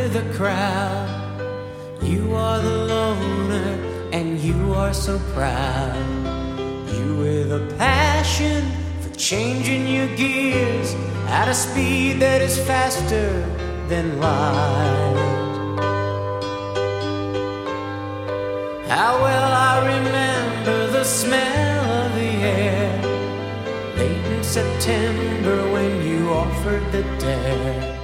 with the crowd. You are the loner and you are so proud. You with a passion for changing your gears at a speed that is faster than light. How well I remember the smell of the air late in September when you offered the dare.